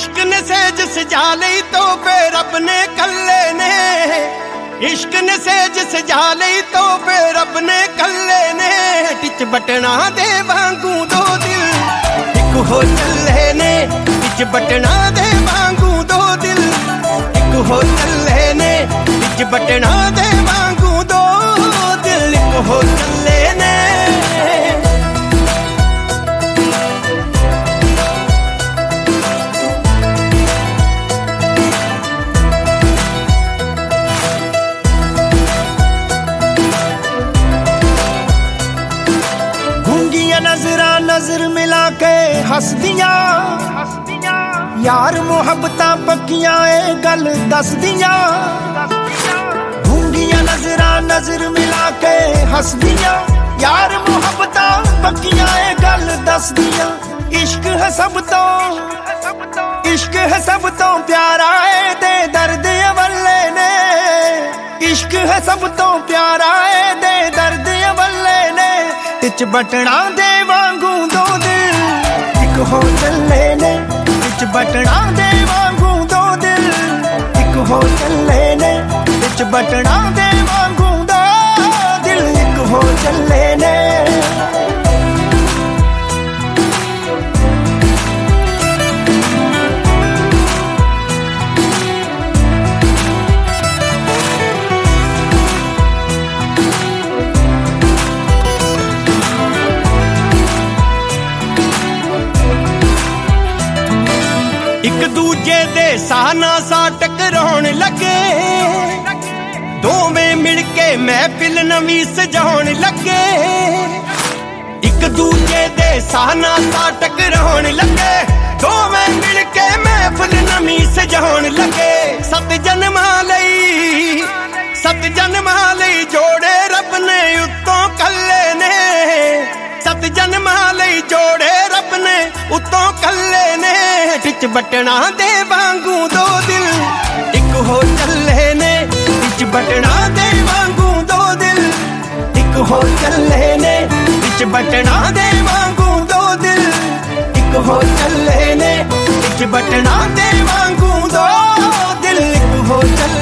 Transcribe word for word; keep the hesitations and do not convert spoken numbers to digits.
इश्क ने सेज सजा लई तो फिर रब ने कल्ले ने, इश्क ने सेज सजा लई तो फिर रब ने कल्ले ने। टिच बटना दे वांगू दो दिल एक हो चले ने, टिच बटना दे वांगू दो दिल एक हो चले ने, टिच बटना दे वांगू दो दिल एक हो चले ने। नजरा नजर मिला के हस दिया यार मुहब्बत पक्कियां ए गल दस दिया। गूंगियां नजरा नजर मिला के हस दिया यार मुहब्बत पक्कियां ए गल दस दिया। इश्क है सब तो इश्क है सब तो प्यारा ए दे दर्द अवले ने, इश्क है सब तो प्यारा ए दे दर्द अवले ने। टिच बटना दे वांगू दो दिल एक हो चले ने, टिच बटना दे वांगू दो दिल एक हो चले ने, टिच बटना दे वांगू दो दिल एक हो चले ने। एक दूजे दे साना सा टकराउण लगे, दोवें मिल के महफिल नवी सजाउण लगे। एक दूजे दे साना सा टकराउण लगे, दोवें मिल के महफिल नवी सजाउण लगे। सत जन्मां लई सत जन्मां लई जोड़े रब ने उत्तों कल्ले ने, सत जन्मां लई जोड़े रब ने उत्तों कल्ले ने। टिच बटना दे वांगू दो दिल एक हो चले ने, टिच बटना दे वांगू दो दिल एक हो चले ने, टिच बटना दे वांगू दो दिल एक हो चले ने, टिच बटना दे वांगू दो दिल एक हो चले।